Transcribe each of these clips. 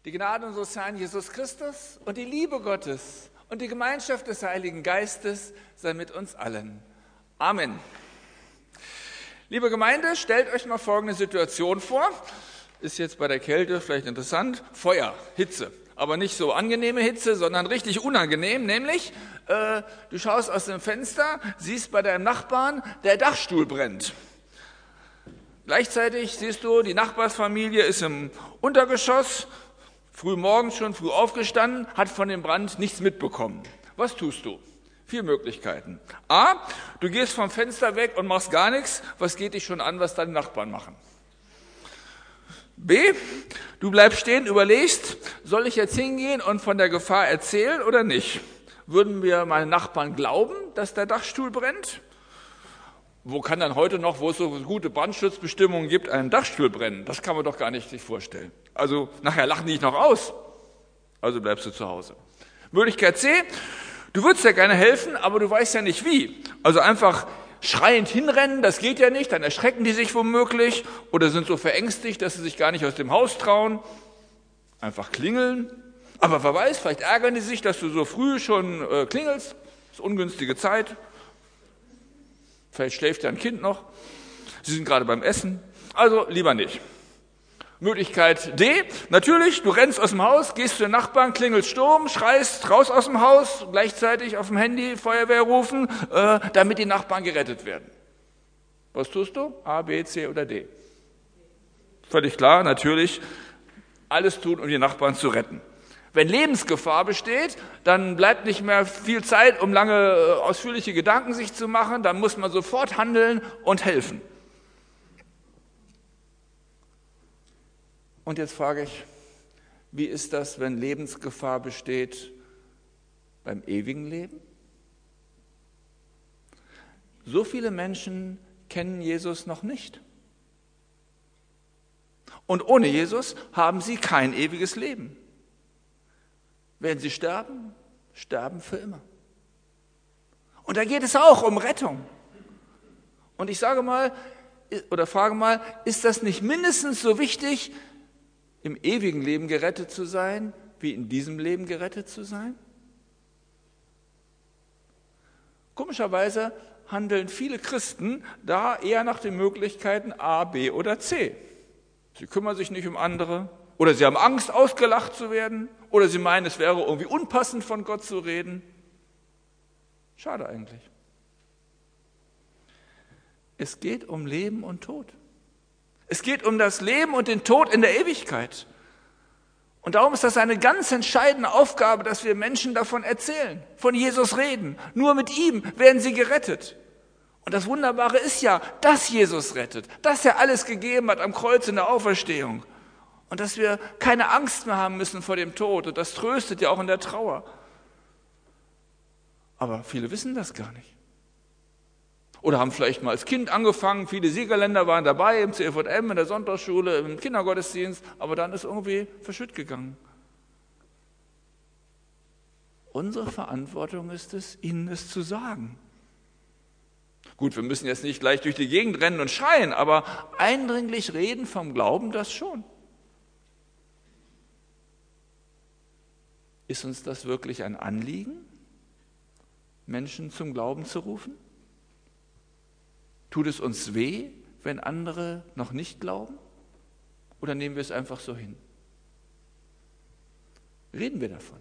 Die Gnade unseres Herrn Jesus Christus und die Liebe Gottes und die Gemeinschaft des Heiligen Geistes sei mit uns allen. Amen. Liebe Gemeinde, stellt euch mal folgende Situation vor. Ist jetzt bei der Kälte vielleicht interessant. Feuer, Hitze. Aber nicht so angenehme Hitze, sondern richtig unangenehm. Nämlich, du schaust aus dem Fenster, siehst bei deinem Nachbarn, der Dachstuhl brennt. Gleichzeitig siehst du, die Nachbarsfamilie ist im Untergeschoss, früh morgens schon, früh aufgestanden, hat von dem Brand nichts mitbekommen. Was tust du? 4 Möglichkeiten. A, du gehst vom Fenster weg und machst gar nichts. Was geht dich schon an, was deine Nachbarn machen? B, du bleibst stehen, überlegst, soll ich jetzt hingehen und von der Gefahr erzählen oder nicht? Würden mir meine Nachbarn glauben, dass der Dachstuhl brennt? Wo kann dann heute noch, wo es so gute Brandschutzbestimmungen gibt, ein Dachstuhl brennen? Das kann man doch gar nicht sich vorstellen. Also nachher lachen die dich noch aus. Also bleibst du zu Hause. Möglichkeit C, du würdest ja gerne helfen, aber du weißt ja nicht wie. Also einfach schreiend hinrennen, das geht ja nicht, dann erschrecken die sich womöglich oder sind so verängstigt, dass sie sich gar nicht aus dem Haus trauen. Einfach klingeln. Aber wer weiß, vielleicht ärgern die sich, dass du so früh schon klingelst. Das ist ungünstige Zeit. Vielleicht schläft ja ein Kind noch. Sie sind gerade beim Essen. Also lieber nicht. Möglichkeit D, natürlich, du rennst aus dem Haus, gehst zu den Nachbarn, klingelst Sturm, schreist raus aus dem Haus, gleichzeitig auf dem Handy Feuerwehr rufen, damit die Nachbarn gerettet werden. Was tust du? A, B, C oder D? Völlig klar, natürlich, alles tun, um die Nachbarn zu retten. Wenn Lebensgefahr besteht, dann bleibt nicht mehr viel Zeit, um lange ausführliche Gedanken sich zu machen, dann muss man sofort handeln und helfen. Und jetzt frage ich, wie ist das, wenn Lebensgefahr besteht beim ewigen Leben? So viele Menschen kennen Jesus noch nicht. Und ohne Jesus haben sie kein ewiges Leben. Wenn sie sterben, sterben für immer. Und da geht es auch um Rettung. Und ich sage mal, oder frage mal, ist das nicht mindestens so wichtig, im ewigen Leben gerettet zu sein, wie in diesem Leben gerettet zu sein? Komischerweise handeln viele Christen da eher nach den Möglichkeiten A, B oder C. Sie kümmern sich nicht um andere oder sie haben Angst, ausgelacht zu werden oder sie meinen, es wäre irgendwie unpassend, von Gott zu reden. Schade eigentlich. Es geht um Leben und Tod. Es geht um das Leben und den Tod in der Ewigkeit. Und darum ist das eine ganz entscheidende Aufgabe, dass wir Menschen davon erzählen, von Jesus reden. Nur mit ihm werden sie gerettet. Und das Wunderbare ist ja, dass Jesus rettet, dass er alles gegeben hat am Kreuz in der Auferstehung. Und dass wir keine Angst mehr haben müssen vor dem Tod. Und das tröstet ja auch in der Trauer. Aber viele wissen das gar nicht. Oder haben vielleicht mal als Kind angefangen, viele Siegerländer waren dabei im CVM, in der Sonntagsschule, im Kindergottesdienst, aber dann ist irgendwie verschütt gegangen. Unsere Verantwortung ist es, ihnen es zu sagen. Gut, wir müssen jetzt nicht gleich durch die Gegend rennen und schreien, aber eindringlich reden vom Glauben, das schon. Ist uns das wirklich ein Anliegen, Menschen zum Glauben zu rufen? Tut es uns weh, wenn andere noch nicht glauben? Oder nehmen wir es einfach so hin? Reden wir davon.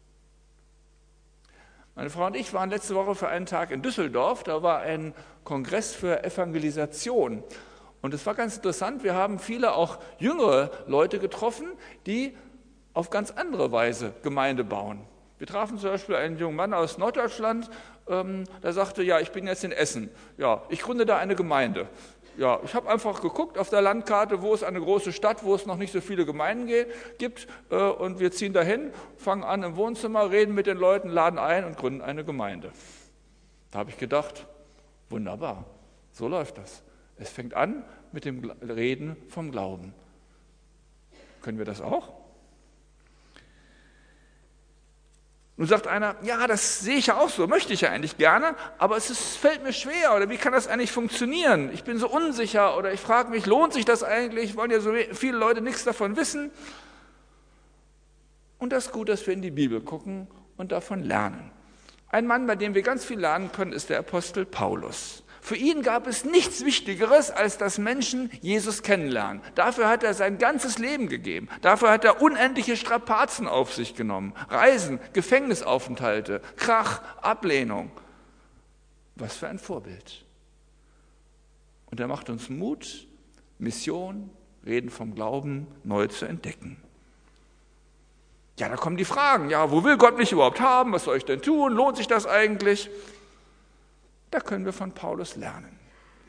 Meine Frau und ich waren letzte Woche für einen Tag in Düsseldorf. Da war ein Kongress für Evangelisation. Und es war ganz interessant. Wir haben viele auch jüngere Leute getroffen, die auf ganz andere Weise Gemeinde bauen. Wir trafen zum Beispiel einen jungen Mann aus Norddeutschland, der sagte, ja, ich bin jetzt in Essen. Ja, ich gründe da eine Gemeinde. Ja, ich habe einfach geguckt auf der Landkarte, wo ist eine große Stadt, wo es noch nicht so viele Gemeinden gibt. Und wir ziehen dahin, fangen an im Wohnzimmer, reden mit den Leuten, laden ein und gründen eine Gemeinde. Da habe ich gedacht, wunderbar, so läuft das. Es fängt an mit dem Reden vom Glauben. Können wir das auch? Nun sagt einer, ja, das sehe ich ja auch so, möchte ich ja eigentlich gerne, aber fällt mir schwer oder wie kann das eigentlich funktionieren? Ich bin so unsicher oder ich frage mich, lohnt sich das eigentlich? Wollen ja so viele Leute nichts davon wissen? Und das ist gut, dass wir in die Bibel gucken und davon lernen. Ein Mann, bei dem wir ganz viel lernen können, ist der Apostel Paulus. Für ihn gab es nichts Wichtigeres, als dass Menschen Jesus kennenlernen. Dafür hat er sein ganzes Leben gegeben. Dafür hat er unendliche Strapazen auf sich genommen. Reisen, Gefängnisaufenthalte, Krach, Ablehnung. Was für ein Vorbild. Und er macht uns Mut, Mission, Reden vom Glauben neu zu entdecken. Ja, da kommen die Fragen. Ja, wo will Gott mich überhaupt haben? Was soll ich denn tun? Lohnt sich das eigentlich? Da können wir von Paulus lernen.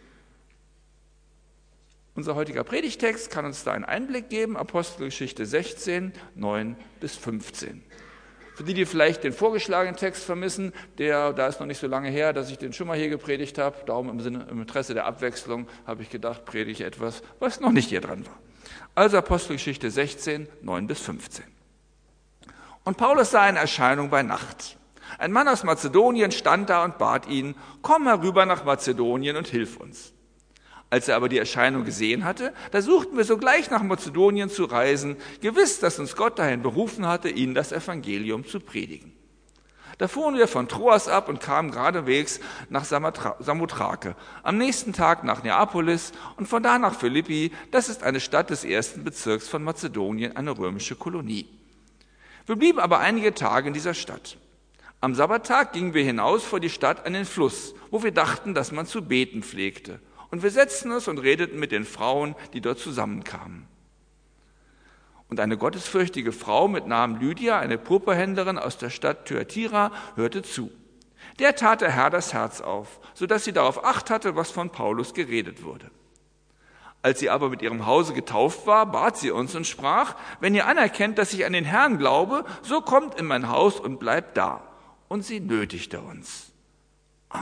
Unser heutiger Predigtext kann uns da einen Einblick geben. Apostelgeschichte 16, 9 bis 15. Für die vielleicht den vorgeschlagenen Text vermissen, da ist noch nicht so lange her, dass ich den schon mal hier gepredigt habe. Darum im Interesse der Abwechslung habe ich gedacht, predige ich etwas, was noch nicht hier dran war. Also Apostelgeschichte 16, 9 bis 15. Und Paulus sah eine Erscheinung bei Nacht. Ein Mann aus Mazedonien stand da und bat ihn, komm herüber nach Mazedonien und hilf uns. Als er aber die Erscheinung gesehen hatte, da suchten wir sogleich nach Mazedonien zu reisen, gewiss, dass uns Gott dahin berufen hatte, ihnen das Evangelium zu predigen. Da fuhren wir von Troas ab und kamen geradewegs nach Samothrake, am nächsten Tag nach Neapolis und von da nach Philippi, das ist eine Stadt des 1. Bezirks von Mazedonien, eine römische Kolonie. Wir blieben aber einige Tage in dieser Stadt. Am Sabbattag gingen wir hinaus vor die Stadt an den Fluss, wo wir dachten, dass man zu beten pflegte. Und wir setzten uns und redeten mit den Frauen, die dort zusammenkamen. Und eine gottesfürchtige Frau mit Namen Lydia, eine Purpurhändlerin aus der Stadt Thyatira, hörte zu. Der tat der Herr das Herz auf, sodass sie darauf Acht hatte, was von Paulus geredet wurde. Als sie aber mit ihrem Hause getauft war, bat sie uns und sprach, wenn ihr anerkennt, dass ich an den Herrn glaube, so kommt in mein Haus und bleibt da. Und sie nötigte uns. Amen.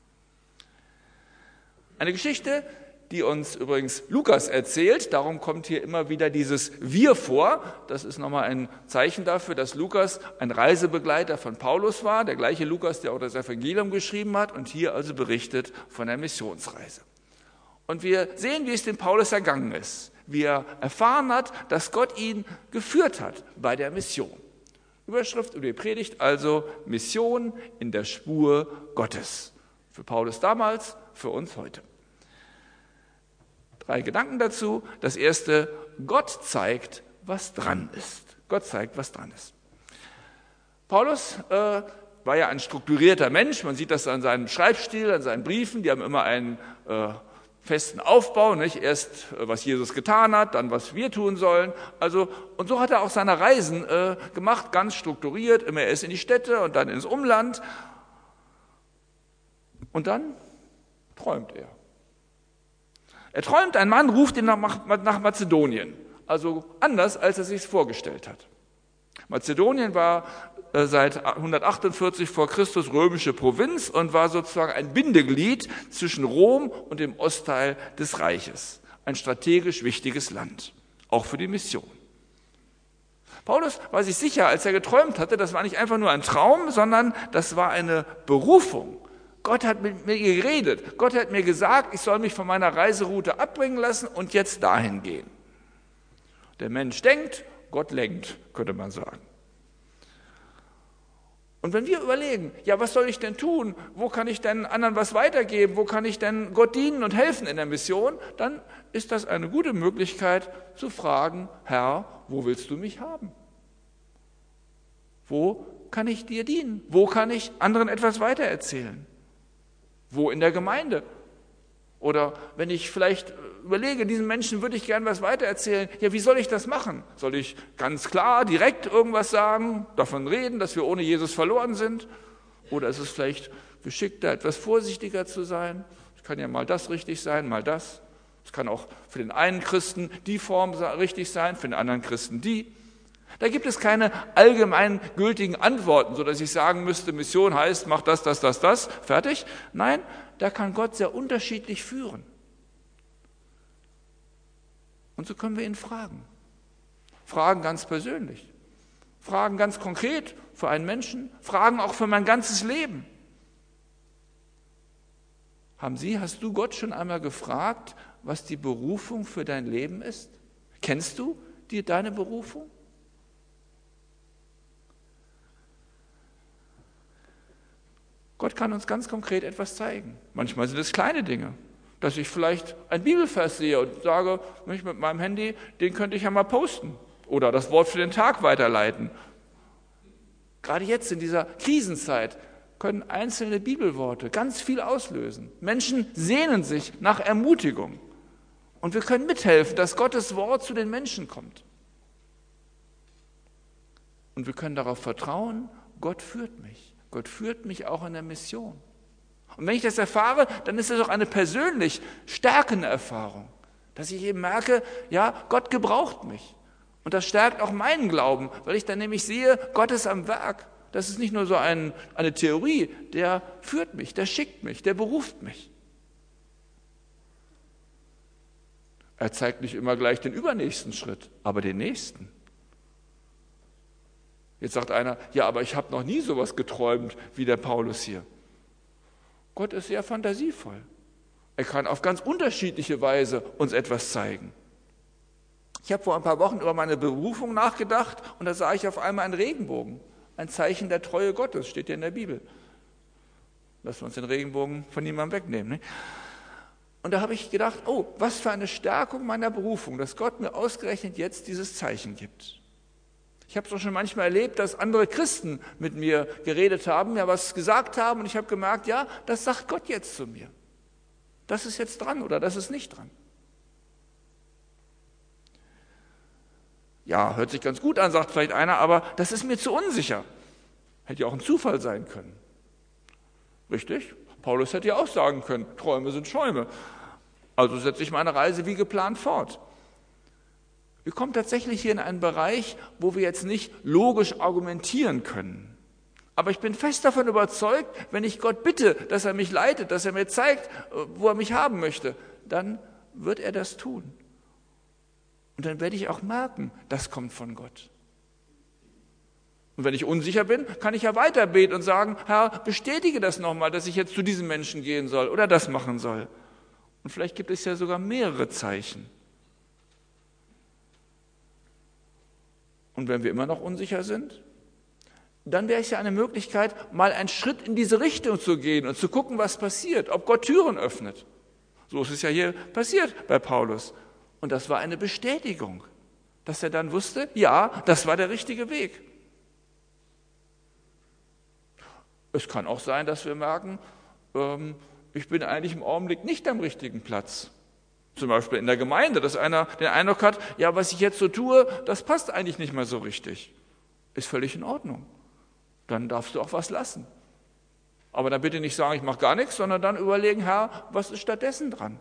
Eine Geschichte, die uns übrigens Lukas erzählt, darum kommt hier immer wieder dieses Wir vor. Das ist nochmal ein Zeichen dafür, dass Lukas ein Reisebegleiter von Paulus war, der gleiche Lukas, der auch das Evangelium geschrieben hat und hier also berichtet von der Missionsreise. Und wir sehen, wie es dem Paulus ergangen ist, wie er erfahren hat, dass Gott ihn geführt hat bei der Mission. Überschrift über die Predigt also Mission in der Spur Gottes. Für Paulus damals, für uns heute. 3 Gedanken dazu. Das erste, Gott zeigt, was dran ist. Gott zeigt, was dran ist. Paulus war ja ein strukturierter Mensch. Man sieht das an seinem Schreibstil, an seinen Briefen. Die haben immer einen festen Aufbau, nicht? Erst was Jesus getan hat, dann was wir tun sollen. Also, und so hat er auch seine Reisen gemacht, ganz strukturiert, immer erst in die Städte und dann ins Umland. Und dann träumt er. Er träumt, ein Mann ruft ihn nach Mazedonien. Also anders, als er sich vorgestellt hat. Mazedonien war seit 148 vor Christus römische Provinz und war sozusagen ein Bindeglied zwischen Rom und dem Ostteil des Reiches. Ein strategisch wichtiges Land, auch für die Mission. Paulus war sich sicher, als er geträumt hatte, das war nicht einfach nur ein Traum, sondern das war eine Berufung. Gott hat mit mir geredet. Gott hat mir gesagt, ich soll mich von meiner Reiseroute abbringen lassen und jetzt dahin gehen. Der Mensch denkt, Gott lenkt, könnte man sagen. Und wenn wir überlegen, ja, was soll ich denn tun? Wo kann ich denn anderen was weitergeben? Wo kann ich denn Gott dienen und helfen in der Mission? Dann ist das eine gute Möglichkeit zu fragen, Herr, wo willst du mich haben? Wo kann ich dir dienen? Wo kann ich anderen etwas weitererzählen? Wo in der Gemeinde? Oder wenn ich vielleicht überlege, diesen Menschen würde ich gern was weitererzählen, ja, wie soll ich das machen? Soll ich ganz klar, direkt irgendwas sagen, davon reden, dass wir ohne Jesus verloren sind? Oder ist es vielleicht geschickter, etwas vorsichtiger zu sein? Es kann ja mal das richtig sein, mal das. Es kann auch für den einen Christen die Form richtig sein, für den anderen Christen die. Da gibt es keine allgemein gültigen Antworten, sodass ich sagen müsste, Mission heißt, mach das, fertig. Nein, da kann Gott sehr unterschiedlich führen. Und so können wir ihn fragen. Fragen ganz persönlich. Fragen ganz konkret für einen Menschen. Fragen auch für mein ganzes Leben. Hast du Gott schon einmal gefragt, was die Berufung für dein Leben ist? Kennst du deine Berufung? Gott kann uns ganz konkret etwas zeigen. Manchmal sind es kleine Dinge, dass ich vielleicht einen Bibelvers sehe und sage, mit meinem Handy, den könnte ich ja mal posten oder das Wort für den Tag weiterleiten. Gerade jetzt in dieser Krisenzeit können einzelne Bibelworte ganz viel auslösen. Menschen sehnen sich nach Ermutigung. Und wir können mithelfen, dass Gottes Wort zu den Menschen kommt. Und wir können darauf vertrauen, Gott führt mich. Gott führt mich auch in der Mission. Und wenn ich das erfahre, dann ist es auch eine persönlich stärkende Erfahrung, dass ich eben merke, ja, Gott gebraucht mich. Und das stärkt auch meinen Glauben, weil ich dann nämlich sehe, Gott ist am Werk. Das ist nicht nur so eine Theorie, der führt mich, der schickt mich, der beruft mich. Er zeigt nicht immer gleich den übernächsten Schritt, aber den nächsten. Jetzt sagt einer, ja, aber ich habe noch nie sowas geträumt wie der Paulus hier. Gott ist sehr fantasievoll. Er kann auf ganz unterschiedliche Weise uns etwas zeigen. Ich habe vor ein paar Wochen über meine Berufung nachgedacht und da sah ich auf einmal einen Regenbogen. Ein Zeichen der Treue Gottes, steht ja in der Bibel. Lassen wir uns den Regenbogen von niemandem wegnehmen. Ne? Und da habe ich gedacht, oh, was für eine Stärkung meiner Berufung, dass Gott mir ausgerechnet jetzt dieses Zeichen gibt. Ich habe es auch schon manchmal erlebt, dass andere Christen mit mir geredet haben, mir was gesagt haben und ich habe gemerkt, ja, das sagt Gott jetzt zu mir. Das ist jetzt dran oder das ist nicht dran. Ja, hört sich ganz gut an, sagt vielleicht einer, aber das ist mir zu unsicher. Hätte ja auch ein Zufall sein können. Richtig? Paulus hätte ja auch sagen können, Träume sind Schäume. Also setze ich meine Reise wie geplant fort. Wir kommen tatsächlich hier in einen Bereich, wo wir jetzt nicht logisch argumentieren können. Aber ich bin fest davon überzeugt, wenn ich Gott bitte, dass er mich leitet, dass er mir zeigt, wo er mich haben möchte, dann wird er das tun. Und dann werde ich auch merken, das kommt von Gott. Und wenn ich unsicher bin, kann ich ja weiter beten und sagen, Herr, bestätige das nochmal, dass ich jetzt zu diesem Menschen gehen soll oder das machen soll. Und vielleicht gibt es ja sogar mehrere Zeichen. Und wenn wir immer noch unsicher sind, dann wäre es ja eine Möglichkeit, mal einen Schritt in diese Richtung zu gehen und zu gucken, was passiert, ob Gott Türen öffnet. So ist es ja hier passiert bei Paulus. Und das war eine Bestätigung, dass er dann wusste, ja, das war der richtige Weg. Es kann auch sein, dass wir merken, ich bin eigentlich im Augenblick nicht am richtigen Platz. Zum Beispiel in der Gemeinde, dass einer den Eindruck hat, ja, was ich jetzt so tue, das passt eigentlich nicht mehr so richtig. Ist völlig in Ordnung. Dann darfst du auch was lassen. Aber dann bitte nicht sagen, ich mache gar nichts, sondern dann überlegen, Herr, was ist stattdessen dran?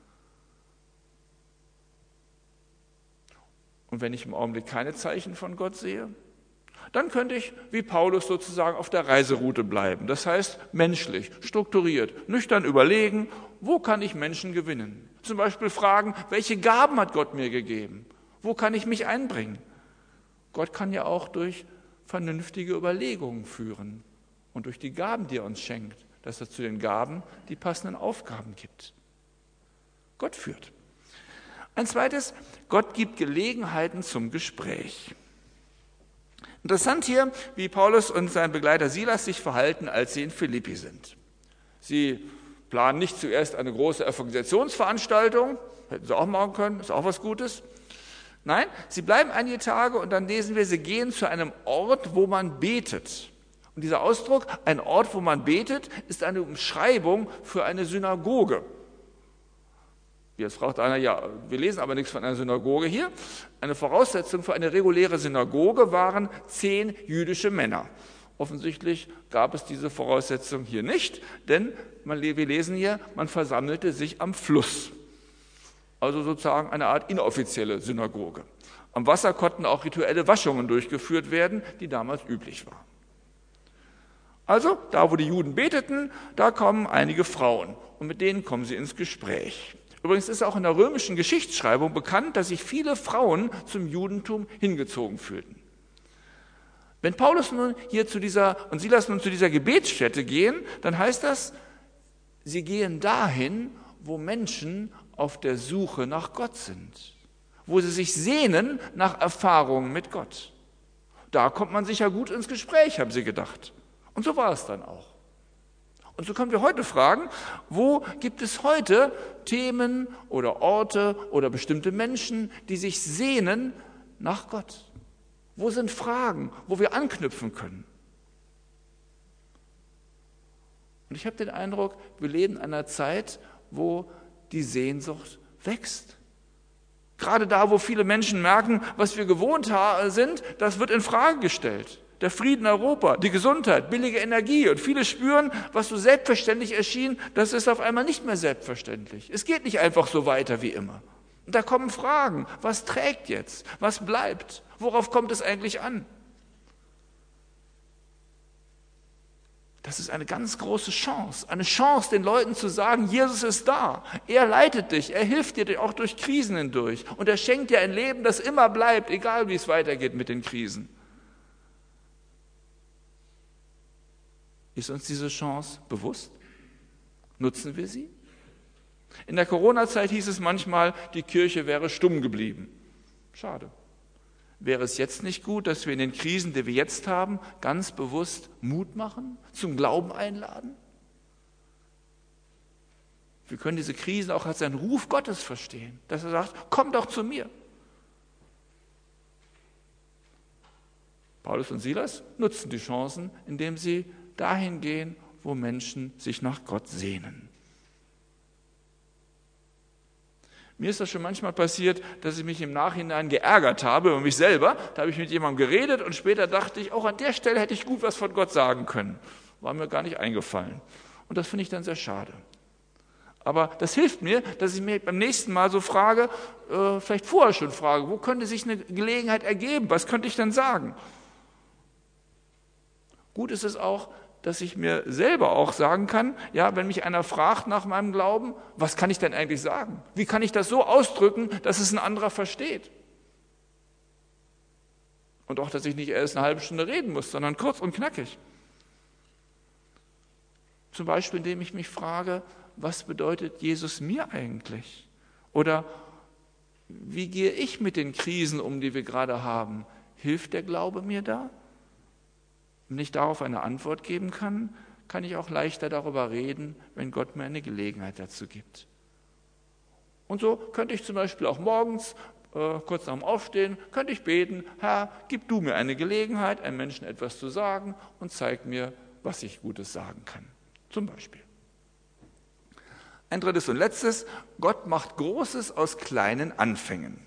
Und wenn ich im Augenblick keine Zeichen von Gott sehe, dann könnte ich wie Paulus sozusagen auf der Reiseroute bleiben. Das heißt menschlich, strukturiert, nüchtern überlegen, wo kann ich Menschen gewinnen? Zum Beispiel fragen, welche Gaben hat Gott mir gegeben? Wo kann ich mich einbringen? Gott kann ja auch durch vernünftige Überlegungen führen und durch die Gaben, die er uns schenkt, dass er zu den Gaben die passenden Aufgaben gibt. Gott führt. Ein zweites, Gott gibt Gelegenheiten zum Gespräch. Interessant hier, wie Paulus und sein Begleiter Silas sich verhalten, als sie in Philippi sind. Sie planen nicht zuerst eine große Evangelisationsveranstaltung, hätten sie auch machen können, ist auch was Gutes. Nein, sie bleiben einige Tage und dann lesen wir, sie gehen zu einem Ort, wo man betet. Und dieser Ausdruck, ein Ort, wo man betet, ist eine Umschreibung für eine Synagoge. Jetzt fragt einer, ja, wir lesen aber nichts von einer Synagoge hier. Eine Voraussetzung für eine reguläre Synagoge waren 10 jüdische Männer. Offensichtlich gab es diese Voraussetzung hier nicht, denn wir lesen hier, man versammelte sich am Fluss. Also sozusagen eine Art inoffizielle Synagoge. Am Wasser konnten auch rituelle Waschungen durchgeführt werden, die damals üblich waren. Also, da wo die Juden beteten, da kommen einige Frauen und mit denen kommen sie ins Gespräch. Übrigens ist auch in der römischen Geschichtsschreibung bekannt, dass sich viele Frauen zum Judentum hingezogen fühlten. Wenn Paulus nun hier und Silas nun zu dieser Gebetsstätte gehen, dann heißt das, sie gehen dahin, wo Menschen auf der Suche nach Gott sind, wo sie sich sehnen nach Erfahrungen mit Gott. Da kommt man sicher gut ins Gespräch, haben sie gedacht. Und so war es dann auch. Und so können wir heute fragen, wo gibt es heute Themen oder Orte oder bestimmte Menschen, die sich sehnen nach Gott? Wo sind Fragen, wo wir anknüpfen können? Und ich habe den Eindruck, wir leben in einer Zeit, wo die Sehnsucht wächst. Gerade da, wo viele Menschen merken, was wir gewohnt sind, das wird in Frage gestellt. Der Frieden in Europa, die Gesundheit, billige Energie und viele spüren, was so selbstverständlich erschien, das ist auf einmal nicht mehr selbstverständlich. Es geht nicht einfach so weiter wie immer. Und da kommen Fragen, was trägt jetzt, was bleibt, worauf kommt es eigentlich an? Das ist eine ganz große Chance, den Leuten zu sagen, Jesus ist da, er leitet dich, er hilft dir auch durch Krisen hindurch und er schenkt dir ein Leben, das immer bleibt, egal wie es weitergeht mit den Krisen. Ist uns diese Chance bewusst? Nutzen wir sie? In der Corona-Zeit hieß es manchmal, die Kirche wäre stumm geblieben. Schade. Wäre es jetzt nicht gut, dass wir in den Krisen, die wir jetzt haben, ganz bewusst Mut machen, zum Glauben einladen? Wir können diese Krisen auch als einen Ruf Gottes verstehen, dass er sagt, komm doch zu mir. Paulus und Silas nutzen die Chancen, indem sie dahin gehen, wo Menschen sich nach Gott sehnen. Mir ist das schon manchmal passiert, dass ich mich im Nachhinein geärgert habe über mich selber. Da habe ich mit jemandem geredet und später dachte ich, auch an der Stelle hätte ich gut was von Gott sagen können. War mir gar nicht eingefallen. Und das finde ich dann sehr schade. Aber das hilft mir, dass ich mir beim nächsten Mal so frage, vielleicht vorher schon frage, wo könnte sich eine Gelegenheit ergeben? Was könnte ich denn sagen? Gut ist es auch, dass ich mir selber auch sagen kann, ja, wenn mich einer fragt nach meinem Glauben, was kann ich denn eigentlich sagen? Wie kann ich das so ausdrücken, dass es ein anderer versteht? Und auch, dass ich nicht erst eine halbe Stunde reden muss, sondern kurz und knackig. Zum Beispiel, indem ich mich frage, was bedeutet Jesus mir eigentlich? Oder wie gehe ich mit den Krisen um, die wir gerade haben? Hilft der Glaube mir da? Wenn ich darauf eine Antwort geben kann, kann ich auch leichter darüber reden, wenn Gott mir eine Gelegenheit dazu gibt. Und so könnte ich zum Beispiel auch morgens, kurz nach dem Aufstehen, könnte ich beten, Herr, gib du mir eine Gelegenheit, einem Menschen etwas zu sagen und zeig mir, was ich Gutes sagen kann. Zum Beispiel. Ein drittes und letztes, Gott macht Großes aus kleinen Anfängen.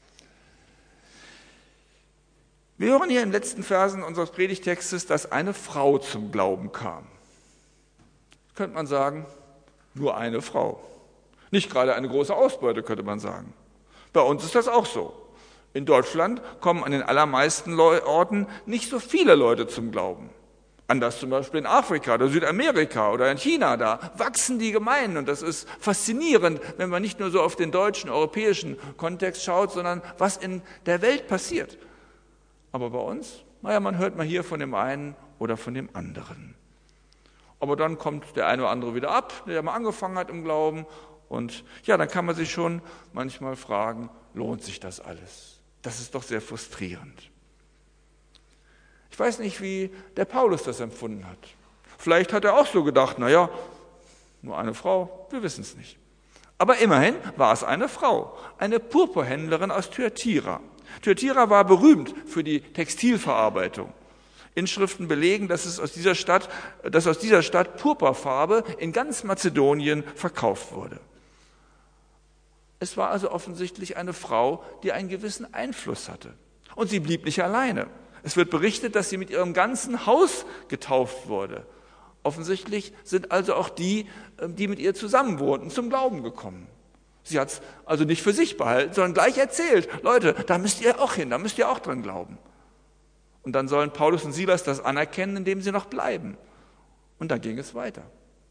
Wir hören hier in den letzten Versen unseres Predigtextes, dass eine Frau zum Glauben kam. Könnte man sagen, nur eine Frau. Nicht gerade eine große Ausbeute, könnte man sagen. Bei uns ist das auch so. In Deutschland kommen an den allermeisten Orten nicht so viele Leute zum Glauben. Anders zum Beispiel in Afrika oder Südamerika oder in China, da wachsen die Gemeinden und das ist faszinierend, wenn man nicht nur so auf den deutschen, europäischen Kontext schaut, sondern was in der Welt passiert. Aber bei uns, man hört mal hier von dem einen oder von dem anderen. Aber dann kommt der eine oder andere wieder ab, der mal angefangen hat im Glauben. Und ja, dann kann man sich schon manchmal fragen, lohnt sich das alles? Das ist doch sehr frustrierend. Ich weiß nicht, wie der Paulus das empfunden hat. Vielleicht hat er auch so gedacht, nur eine Frau, wir wissen es nicht. Aber immerhin war es eine Frau, eine Purpurhändlerin aus Thyatira. Thyatira war berühmt für die Textilverarbeitung. Inschriften belegen, dass aus dieser Stadt Purpurfarbe in ganz Mazedonien verkauft wurde. Es war also offensichtlich eine Frau, die einen gewissen Einfluss hatte. Und sie blieb nicht alleine. Es wird berichtet, dass sie mit ihrem ganzen Haus getauft wurde. Offensichtlich sind also auch die mit ihr zusammenwohnten, zum Glauben gekommen. Sie hat es also nicht für sich behalten, sondern gleich erzählt, Leute, da müsst ihr auch hin, da müsst ihr auch dran glauben. Und dann sollen Paulus und Silas das anerkennen, indem sie noch bleiben. Und dann ging es weiter.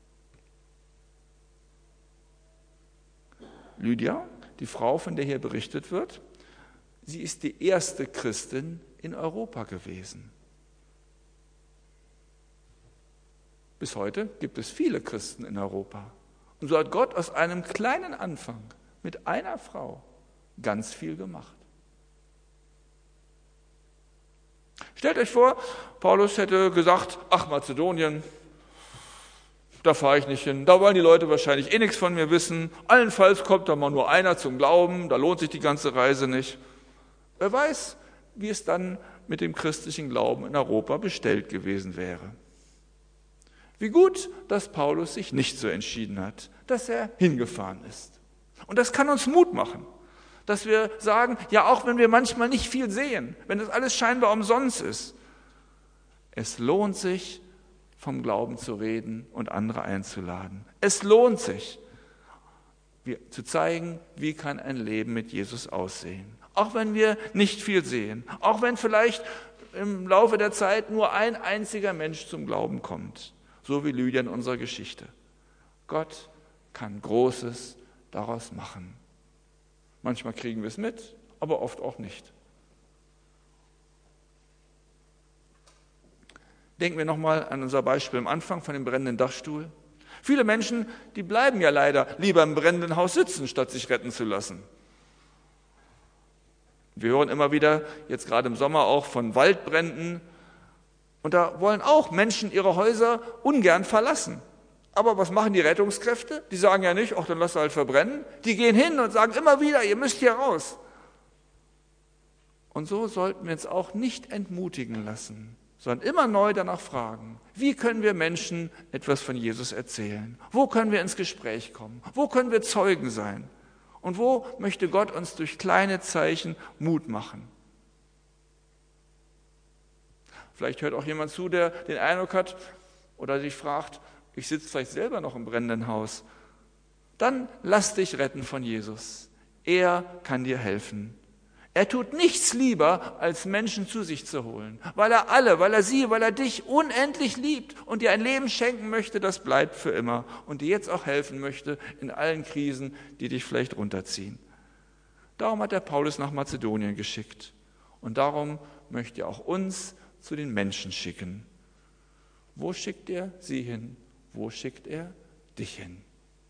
Lydia, die Frau, von der hier berichtet wird, sie ist die erste Christin in Europa gewesen. Bis heute gibt es viele Christen in Europa. Und so hat Gott aus einem kleinen Anfang mit einer Frau ganz viel gemacht. Stellt euch vor, Paulus hätte gesagt, ach Mazedonien, da fahre ich nicht hin, da wollen die Leute wahrscheinlich eh nichts von mir wissen, allenfalls kommt da mal nur einer zum Glauben, da lohnt sich die ganze Reise nicht. Wer weiß, wie es dann mit dem christlichen Glauben in Europa bestellt gewesen wäre. Wie gut, dass Paulus sich nicht so entschieden hat, dass er hingefahren ist. Und das kann uns Mut machen, dass wir sagen, ja, auch wenn wir manchmal nicht viel sehen, wenn das alles scheinbar umsonst ist, es lohnt sich, vom Glauben zu reden und andere einzuladen. Es lohnt sich, zu zeigen, wie kann ein Leben mit Jesus aussehen. Auch wenn wir nicht viel sehen, auch wenn vielleicht im Laufe der Zeit nur ein einziger Mensch zum Glauben kommt, so wie Lydia in unserer Geschichte. Gott kann Großes daraus machen. Manchmal kriegen wir es mit, aber oft auch nicht. Denken wir nochmal an unser Beispiel am Anfang von dem brennenden Dachstuhl. Viele Menschen, die bleiben ja leider lieber im brennenden Haus sitzen, statt sich retten zu lassen. Wir hören immer wieder, jetzt gerade im Sommer auch, von Waldbränden. Und da wollen auch Menschen ihre Häuser ungern verlassen. Aber was machen die Rettungskräfte? Die sagen ja nicht, ach, dann lass halt verbrennen. Die gehen hin und sagen immer wieder, ihr müsst hier raus. Und so sollten wir uns auch nicht entmutigen lassen, sondern immer neu danach fragen, wie können wir Menschen etwas von Jesus erzählen? Wo können wir ins Gespräch kommen? Wo können wir Zeugen sein? Und wo möchte Gott uns durch kleine Zeichen Mut machen? Vielleicht hört auch jemand zu, der den Eindruck hat oder sich fragt, ich sitze vielleicht selber noch im brennenden Haus. Dann lass dich retten von Jesus. Er kann dir helfen. Er tut nichts lieber, als Menschen zu sich zu holen, weil er dich unendlich liebt und dir ein Leben schenken möchte, das bleibt für immer und dir jetzt auch helfen möchte in allen Krisen, die dich vielleicht runterziehen. Darum hat er Paulus nach Mazedonien geschickt und darum möchte er auch uns zu den Menschen schicken. Wo schickt er sie hin? Wo schickt er dich hin?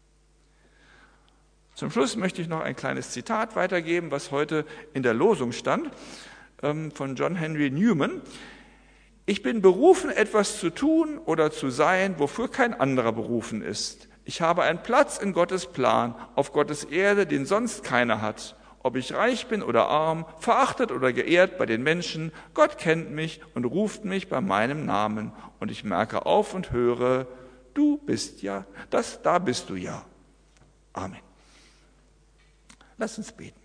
Zum Schluss möchte ich noch ein kleines Zitat weitergeben, was heute in der Losung stand, von John Henry Newman. Ich bin berufen, etwas zu tun oder zu sein, wofür kein anderer berufen ist. Ich habe einen Platz in Gottes Plan, auf Gottes Erde, den sonst keiner hat. Ob ich reich bin oder arm, verachtet oder geehrt bei den Menschen, Gott kennt mich und ruft mich bei meinem Namen. Und ich merke auf und höre, du bist ja, da bist du ja. Amen. Lass uns beten.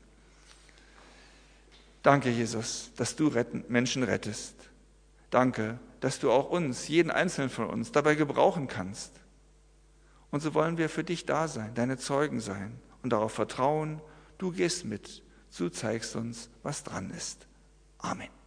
Danke, Jesus, dass du Menschen rettest. Danke, dass du auch uns, jeden Einzelnen von uns, dabei gebrauchen kannst. Und so wollen wir für dich da sein, deine Zeugen sein und darauf vertrauen, du gehst mit, du zeigst uns, was dran ist. Amen.